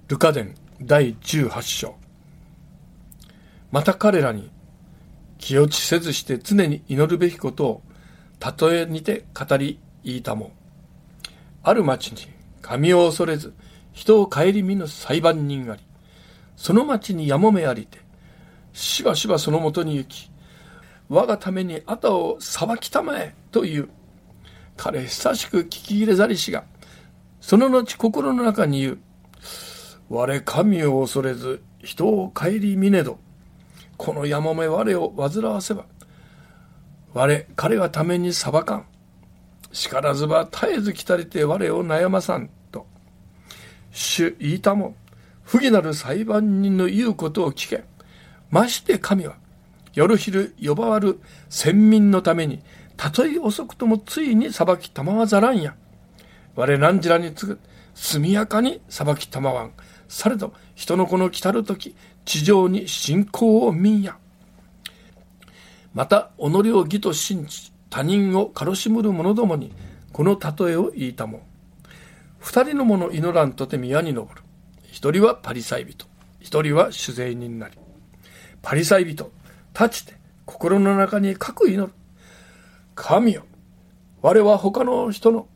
ルカ伝第18章。また彼らに気落ちせずして常に祈るべきことを例えにて語り言いたも。ある町に神を恐れず人を顧みぬ裁判人があり、その町にやもめありて、しばしばそのもとに行き、我がためにあたを裁きたまえという。彼久しく聞き入れざりしが、その後心の中に言う。我神を恐れず人を顧みねど、このやもめ我を煩わせば、彼がために裁かん。しからずば絶えず来たりて我を悩まさんと。主言いたも、不義なる裁判人の言うことを聞け。まして神は夜昼呼ばわる先民のために、たとえ遅くともついに裁きたまわざらんや。我何時らに次ぐ速やかに裁きたまわん。されど人の子の来たるとき、地上に信仰を見んや。また己を義と信じ他人を軽しむる者どもにこの例えを言いたも。二人の者祈らんとて宮に登る。一人はパリサイ人、一人は酒税人なり。パリサイ人立ちて心の中にかく祈る。神よ、我は他の人の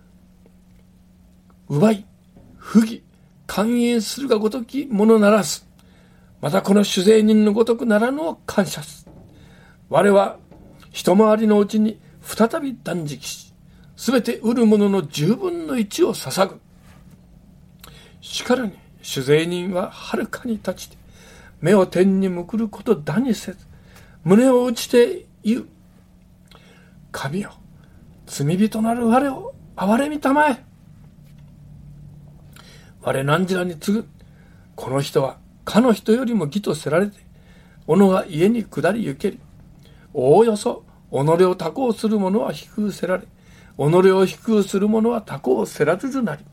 奪い不義寛永するがごときものならず、またこの酒税人のごとくならぬを感謝す。我は一回りのうちに再び断食し、すべて得るものの10分の1を捧ぐ。しからに酒税人ははるかに立ちて、目を天に向くることだにせず、胸を打ちて言う。神よ、罪人なる我を憐れみたまえ。我何時らに次ぐ。この人はかの人よりも義とせられて、己が家に下り行けり。おおよそ己を他抗する者は低くせられ、己を低くする者は他抗せられるなり。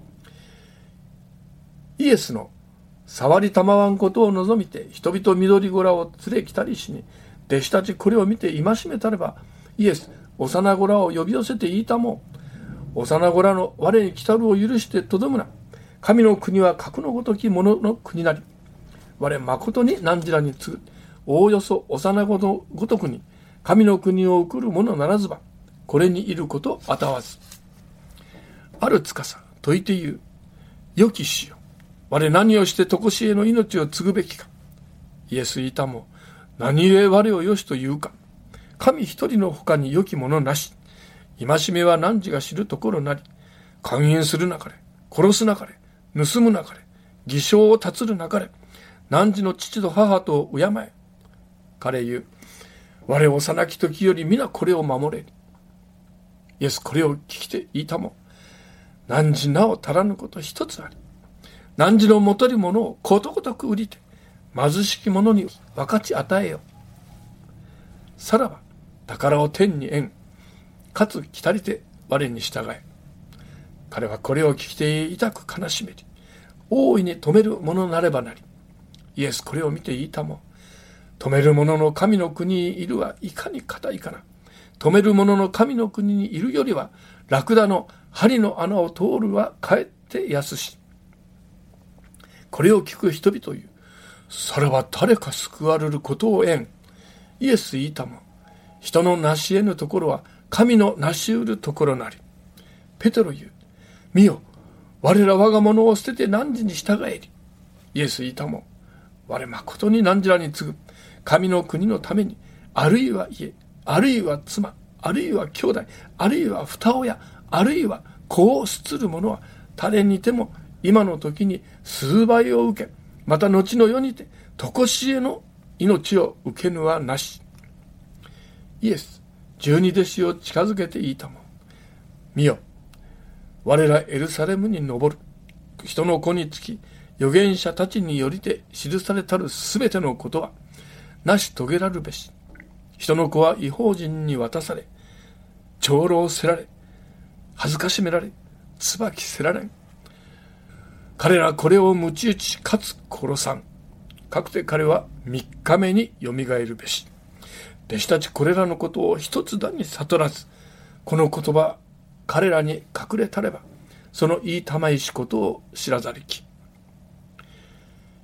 イエスの触りたまわんことを望みて人々緑子らを連れ来たりしに、弟子たちこれを見て戒めたれば、イエス幼子らを呼び寄せて言いたもう。幼子らの我に来たるを許してとどむな。神の国は格のごときものの国なり。我誠に何時らに次ぐ。おおよそ幼子のごとくに神の国を送るものならずば、これにいることあたわず。あるつかさ説いて言う。良き主よ、我何をして常しえの命を継ぐべきか。イエス言いたも、何故我をよしと言うか。神一人の他に良きものなし。戒めは何時が知るところなり。勧誘するなかれ、殺すなかれ、盗むなかれ、偽証を断つるなかれ。汝の父と母と敬え。彼言う。我幼き時より皆これを守れり。イエスこれを聞きて言いたも。汝なお足らぬこと一つあり。汝のもとりものをことごとく売りて、貧しき者に分かち与えよ。さらば宝を天に得ん。かつ来たりて我に従え。彼はこれを聞きて痛く悲しめり、大いに止めるものなればなり。イエスこれを見て言いたも。止める者の神の国にいるはいかに固いかな。止める者の神の国にいるよりは、ラクダの針の穴を通るはかえって安し。これを聞く人々言う。それは誰か救われることを得ん。イエス言いたも。人の成し得ぬところは神の成し得るところなり。ペテロ言う。見よ、我ら我が物を捨てて汝に従えり。イエス言いたも。我誠に汝らに次ぐ。神の国のために、あるいは家、あるいは妻、あるいは兄弟、あるいは二親、あるいは子を捨つる者は、誰にても今の時に数倍を受け、また後の世にて常しえの命を受けぬはなし。イエス、十二弟子を近づけて言いたも。見よ、我らエルサレムに登る。人の子につき、預言者たちによりて記されたるすべてのことは、なし遂げらるべし。人の子は異邦人に渡され、長老せられ、恥ずかしめられ、椿せられん。彼らこれを鞭打ちかつ殺さん。かくて彼は3日目によみがえるべし。弟子たちこれらのことを一つだに悟らず、この言葉彼らに隠れたれば、その言いたまいしことを知らざりき。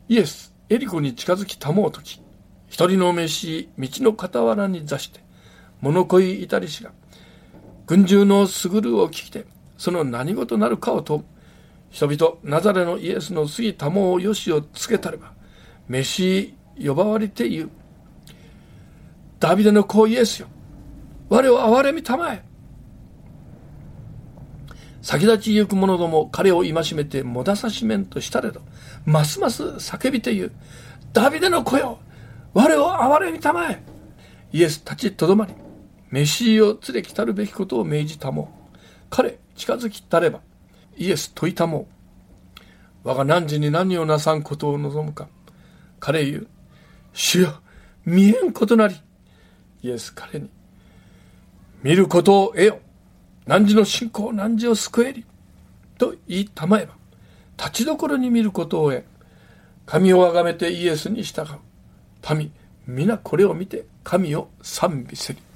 イエスエリコに近づきたもうとき、一人の召し道の傍らに座して物乞いいたりしが軍中のすぐるを聞きて、その何事なるかを問う。人々ナザレのイエスの過ぎたもうよしをつけたれば、召し呼ばわりて言う。ダビデの子イエスよ、我を憐れみたまえ。先立ちゆく者ども彼を戒めてもださしめんとしたれど、ますます叫びて言う。ダビデの子よ、我を憐れみたまえ。イエス立ちとどまり、メシーを連れ来たるべきことを命じたも彼近づきたれば、イエス問いたも我が汝に何をなさんことを望むか。彼言う。主よ、見えんことなり。イエス彼に、見ることを得よ。汝の信仰汝を救えり。と言いたまえば、立ちどころに見ることを得、神をあがめてイエスに従う。民皆これを見て神を賛美せり。